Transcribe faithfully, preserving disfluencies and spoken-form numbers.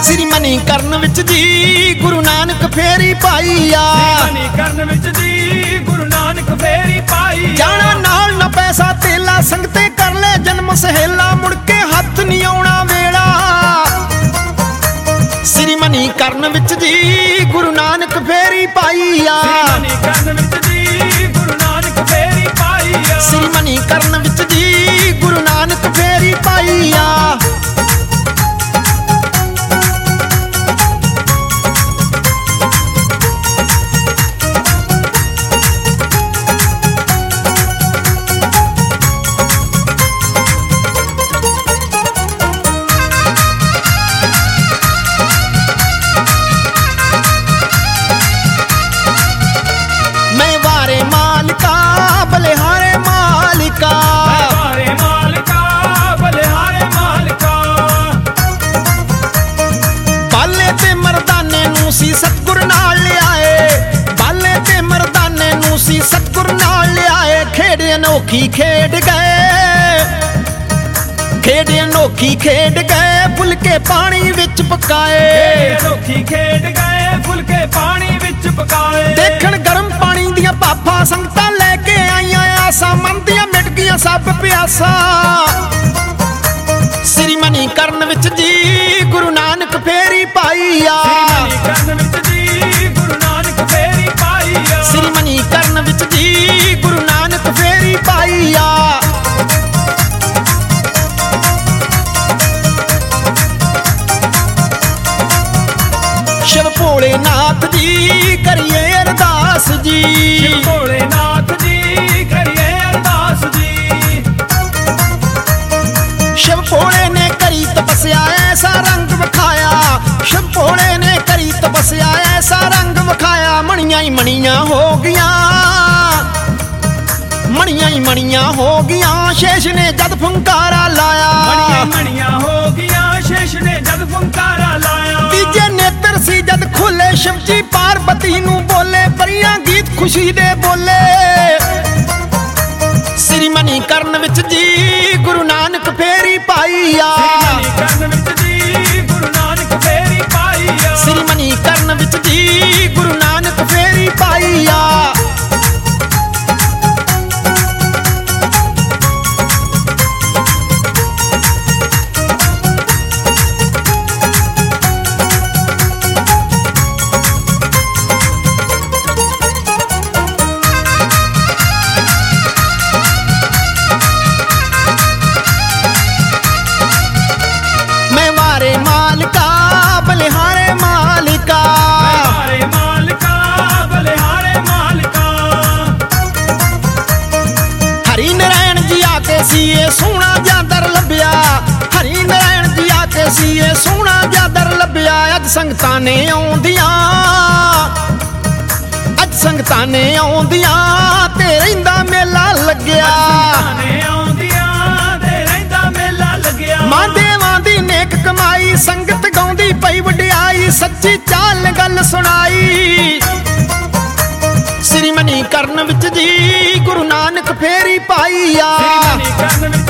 श्री मणिकरण विच जी गुरु नानक फेरी पाई आ। मणिकरण विच जी गुरु नानक फेरी पाई। जाना नाल ना पैसा तेला संगते कर ले जन्म सहेला मुड़ के हथ नहीं आउणा वेला। श्री मणिकरण विच जी गुरु नानक फेरी पाई आ। मणिकरण विच जी गुरु नानक फेरी पाई आ। श्री मणिकरण विच जी गुरु नानक फेरी पाई आ। बलिहारे मालिका बलिहारे मालिका बलिहारे मालिका। बाले ते मर्दाने नूं सी सतगुर नाल ले आए। बाले ते मर्दाने नूं सी सतगुर नाल ले आए। खेड़ अनोखी खेड गए खेड अनोखी खेड गए फुलके पानी विच पकाए। अनोखी खेड गए फुलके पानी विच पकाए। देखण गरम पानी दियां पाफा संगतां लेके आईयां आसा मन दियां मिट गईयां सब प्यासा। श्री मणिकरण विच जी गुरु नानक फेरी पाई आ। मणिकरण विच जी गुरु नानक फेरी पाई आ। श्री मणिकरण विच जी गुरु नानक फेरी पाई आ। शिव भोलेनाथ जी करिए अरदास जी। शिव भोलेनाथ जी करिए अरदास जी। शिव भोले ने करी तपस्या ऐसा रंग विखाया। शिव भोले ने करी तपस्या ऐसा रंग विखाया। मणियां ही मणियां हो गईयां मणियां ही मणियां हो गईयां। शेष ने जद फुंकारा लाया। मणियां मणियां हो गईयां शेष ने जद फुंकारा लाया। तीजे नेत्र सी जद खुले शिव जी पार्वती नू बोले परियां गीत खुशी दे बोले। श्री मणिकरण विच जी गुरु नानक फेरी पाई आ। मणिकरण विच जी गुरु नानक फेरी पाई आ। श्री मणिकरण विच जी गुरु नानक फेरी पाई आ। मालिका बलिहारे मालिका बलिहारे मालिका बलिहारे मालिका। हरि नारायण जी आके सीए सोना जादर लभ्या। हरि नारायण जी आके सीए सोना जादर लभ्या। अज संगतां ने आउंदियां अज संगतां ने आउंदियां ते रहिंदा मेला लग्या। मां देवां दी नेक कमाई संगत गाउंदी पई वडियाई। सच्ची चाल गल सुनाई। श्री मणिकरण विच जी गुरु नानक फेरी पाई आ।